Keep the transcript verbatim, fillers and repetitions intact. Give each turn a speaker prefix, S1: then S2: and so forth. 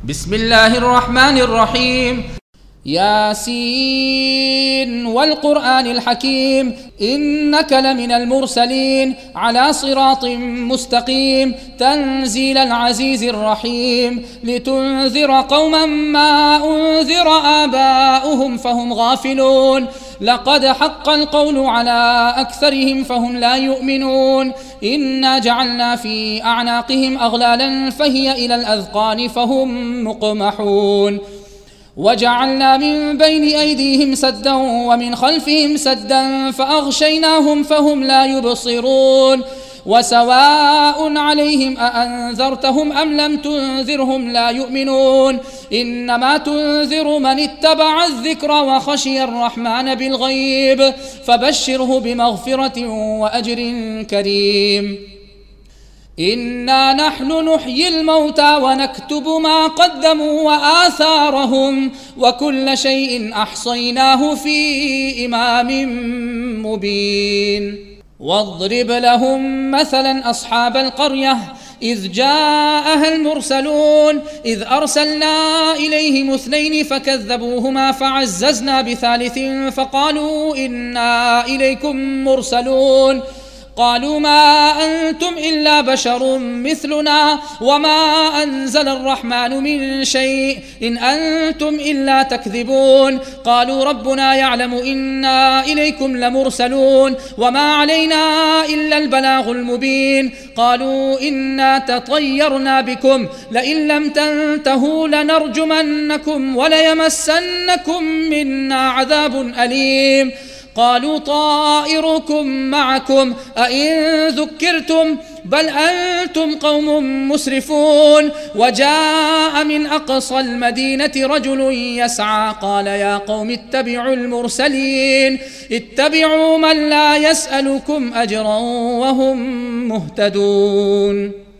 S1: بسم الله الرحمن الرحيم. ياسين والقرآن الحكيم إنك لمن المرسلين على صراط مستقيم تنزيل العزيز الرحيم لتنذر قوما ما أنذر آباؤهم فهم غافلون لقد حق القول على أكثرهم فهم لا يؤمنون إنا جعلنا في أعناقهم أغلالا فهي إلى الأذقان فهم مقمحون وجعلنا من بين أيديهم سدا ومن خلفهم سدا فأغشيناهم فهم لا يبصرون وسواء عليهم أأنذرتهم أم لم تنذرهم لا يؤمنون إنما تنذر من اتبع الذكر وخشي الرحمن بالغيب فبشره بمغفرة وأجر كريم. إنا نحن نحيي الموتى ونكتب ما قدموا وآثارهم وكل شيء أحصيناه في إمام مبين. واضرب لهم مثلا أصحاب القرية إذ جاءها المرسلون إذ أرسلنا إليهم اثنين فكذبوهما فعززنا بثالث فقالوا إنا إليكم مرسلون قالوا ما أنتم إلا بشر مثلنا وما أنزل الرحمن من شيء إن أنتم إلا تكذبون قالوا ربنا يعلم إنا إليكم لمرسلون وما علينا إلا البلاغ المبين قالوا إنا تطيرنا بكم لئن لم تنتهوا لنرجمنكم وليمسنكم منا عذاب أليم قالوا طائركم معكم أئن ذكرتم بل أنتم قوم مسرفون. وجاء من أقصى المدينة رجل يسعى قال يا قوم اتبعوا المرسلين اتبعوا من لا يسألكم أجرا وهم مهتدون.